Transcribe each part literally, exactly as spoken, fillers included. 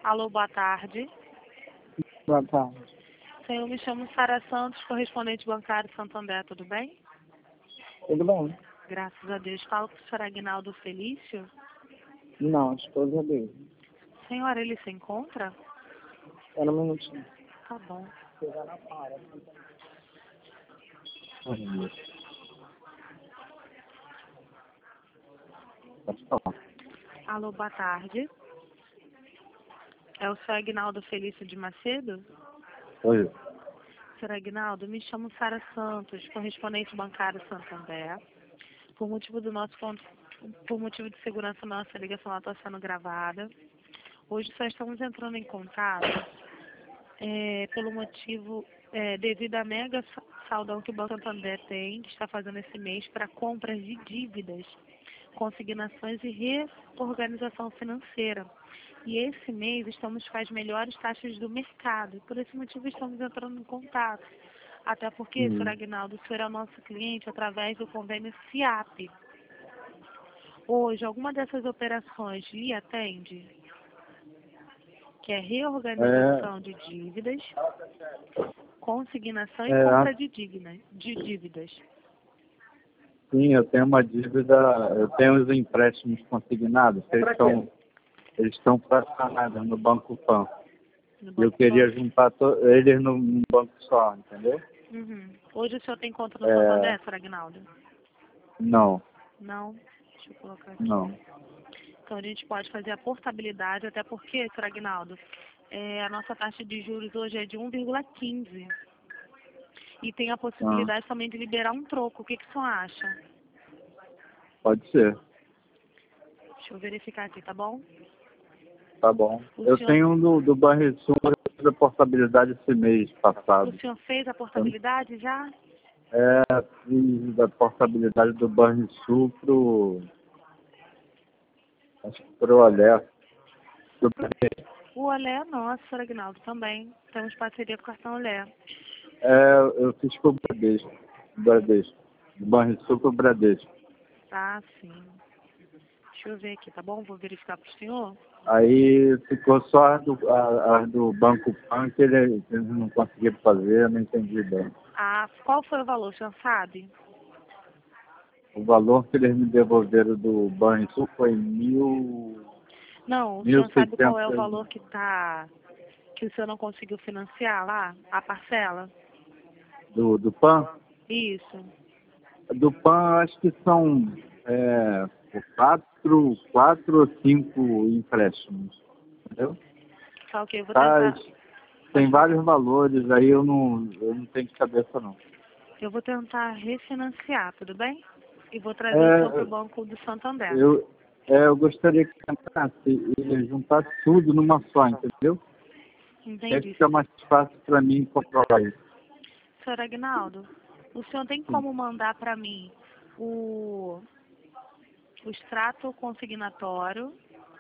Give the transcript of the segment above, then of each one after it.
Alô, boa tarde. Boa tarde. Senhor, me chamo Sara Santos, correspondente bancário Santander, tudo bem? Tudo bem? Graças a Deus. Falo com o senhor Aguinaldo Felício. Não, a esposa dele. Senhora, ele se encontra? Era um minutinho. Tá bom. Pode falar. Alô, boa tarde. É o senhor Aguinaldo Felício de Macedo? Oi. Senhor Aguinaldo, me chamo Sara Santos, correspondente bancário Santander. Por motivo do nosso con- por motivo de segurança, nossa ligação está sendo gravada. Hoje só estamos entrando em contato é, pelo motivo, é, devido à mega sa- saldão que o Banco Santander tem, que está fazendo esse mês para compras de dívidas, consignações e reorganização financeira. E esse mês estamos com as melhores taxas do mercado. E por esse motivo estamos entrando em contato. Até porque, Hum. senhor Aguinaldo, o senhor é nosso cliente através do convênio SIAP. Hoje, alguma dessas operações lhe atende? Que é reorganização de dívidas, consignação e É, compra de, digna, de dívidas. sim, eu tenho uma dívida, eu tenho os empréstimos consignados, que eles estão, eles estão fracionados no Banco Pan. No Eu Banco queria Pan. juntar to- eles num num banco só, entendeu? Uhum. Hoje o senhor tem conta no É, Santander, senhor Aguinaldo? não, Não? Deixa eu colocar aqui. não. Então a gente pode fazer a portabilidade, até porque, senhor Aguinaldo, é, a nossa taxa de juros hoje é de um vírgula quinze. E tem a Ah, possibilidade também de liberar um troco. O que, que o senhor acha? pode ser, Deixa eu verificar aqui, tá bom? tá bom. O Eu senhor, tenho um do, do Banrisul, mas eu fiz a portabilidade esse mês o passado. senhor fez a Eu- portabilidade já? É, fiz a portabilidade do Banrisul pro, acho que pro Olé. Do O Olé é nosso, senhor Aguinaldo, também. Temos parceria com o cartão Olé. É, eu fiz pro Bradesco. Bradesco. Do Banrisul pro Bradesco. Ah, sim. Deixa eu ver aqui, tá bom? Vou verificar pro senhor. Aí ficou só as do, a, as do Banco Pan que ele- que eles não conseguiram fazer, eu não entendi bem. Ah, qual foi o valor, o senhor sabe? O valor que eles me devolveram do Banrisul foi mil, Não, o mil senhor sabe qual é o seiscentos valor que tá, que o senhor não conseguiu financiar lá? A parcela? do, do Pan. Isso. Do Pan, acho que são é, quatro, quatro ou cinco empréstimos. Entendeu? Tá ok, eu vou Tá, tentar. tem Pode falar. vários valores, aí eu não, eu não tenho de cabeça não. Eu vou tentar refinanciar, tudo bem? E vou trazer o senhor para o É, Banco do Santander. eu, é, eu gostaria que tentasse e juntasse tudo numa só, entendeu? Aí Entendi. fica mais fácil para mim controlar isso. Senhor Agnaldo, o senhor tem Sim. como mandar para mim o, o extrato consignatório?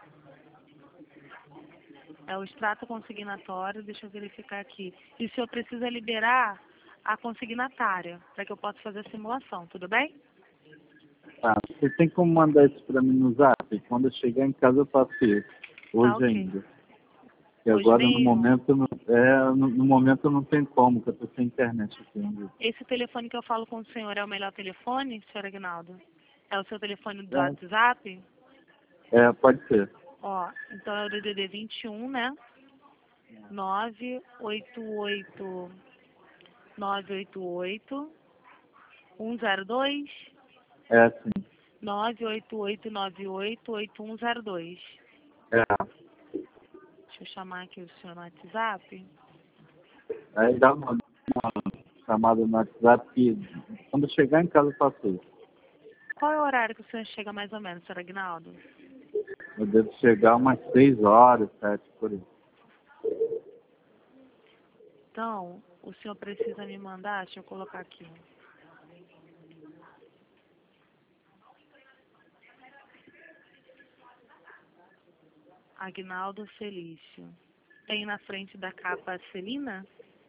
É o extrato consignatório, deixa eu verificar aqui. E o senhor precisa liberar a consignatária, para que eu possa fazer a simulação, tudo bem? Tá, você tem como mandar isso para mim no Zap? Quando eu chegar em casa eu faço isso. Tá Hoje ok. ainda. E Hoje agora no mesmo? momento, não- é, no, no momento não tem como, porque eu tô sem internet aqui. Onde... Esse telefone que eu falo com o senhor é o melhor telefone, senhor Agnaldo? É o seu telefone do É, WhatsApp? é, pode ser. Ó, então é o D D D vinte e um, né? nove oito oito nove oito oito um zero dois É assim. nove oito oito nove oito oito um zero dois. É. Deixa eu chamar aqui o senhor no WhatsApp. Aí dá uma, uma chamada no WhatsApp que quando eu chegar em casa eu faço isso. Qual é o horário que o senhor chega mais ou menos, senhor Agnaldo? Eu devo chegar umas seis horas, sete, por aí. Então, o senhor precisa me mandar, deixa eu colocar aqui. Agnaldo Felício. Tem na frente da capa Celina?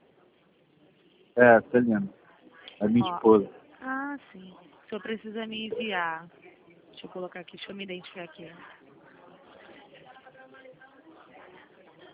É, Celina. É minha Ó. esposa. Ah, sim. O senhor precisa me enviar. Deixa eu colocar aqui, deixa eu me identificar aqui.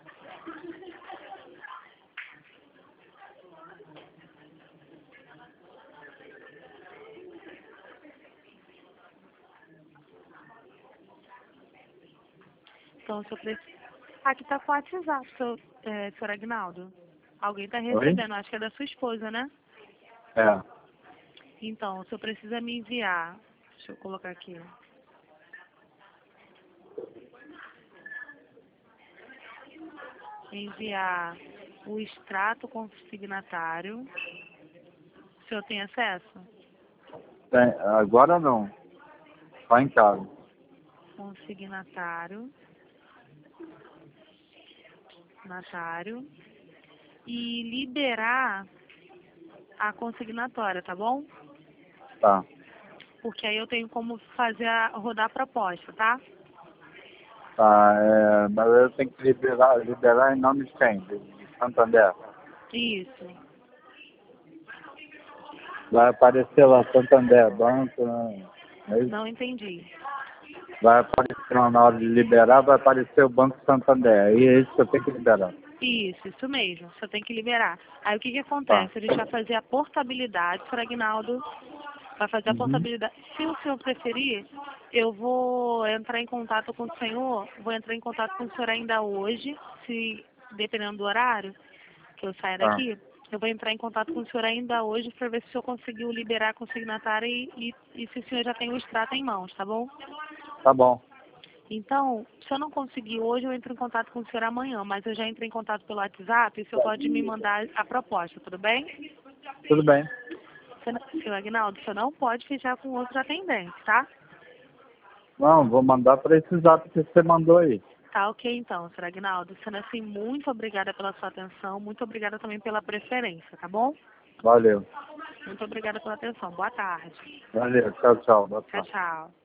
Então, se eu preciso... Aqui tá com o WhatsApp, seu, é, senhor Agnaldo. Alguém tá recebendo, acho que é da sua esposa, né? É. Então, o senhor precisa me enviar. Deixa eu colocar aqui. Enviar o extrato consignatário. O senhor tem acesso? Tem, agora não. Tá em casa. Consignatário. Signatário. E liberar a consignatória, tá bom? Tá. Porque aí eu tenho como fazer a, rodar a proposta, tá? Tá, é, mas eu tenho que liberar, liberar em nome de quem? De de Santander. Isso. Vai aparecer lá Santander, banco, né? É isso? Não entendi. Vai aparecer lá na hora de liberar, vai aparecer o Banco Santander. Aí é isso que eu tenho que liberar. Isso, isso mesmo. Você tem que liberar. Aí o que que Tá. acontece? A gente vai fazer a portabilidade, senhor Agnaldo. Vai fazer a Uhum. portabilidade. Se o senhor preferir, eu vou entrar em contato com o senhor, vou entrar em contato com o senhor ainda hoje, se dependendo do horário que eu saia Tá. daqui, eu vou entrar em contato com o senhor ainda hoje para ver se o senhor conseguiu liberar a consignatária e, e, e se o senhor já tem o extrato em mãos, tá bom? Tá bom. Então, se eu não conseguir hoje, eu entro em contato com o senhor amanhã, mas eu já entrei em contato pelo WhatsApp e o senhor pode me mandar a proposta, tudo bem? Tudo bem. Senhor Agnaldo, o senhor não pode fechar com outro atendente, tá? Não, vou mandar para esse zap que você mandou aí. Tá ok então, senhor Agnaldo. Sendo assim, muito obrigada pela sua atenção, muito obrigada também pela preferência, tá bom? Valeu. Muito obrigada pela atenção. Boa tarde. Valeu. Tchau, tchau. Boa Tchau, tarde. tchau.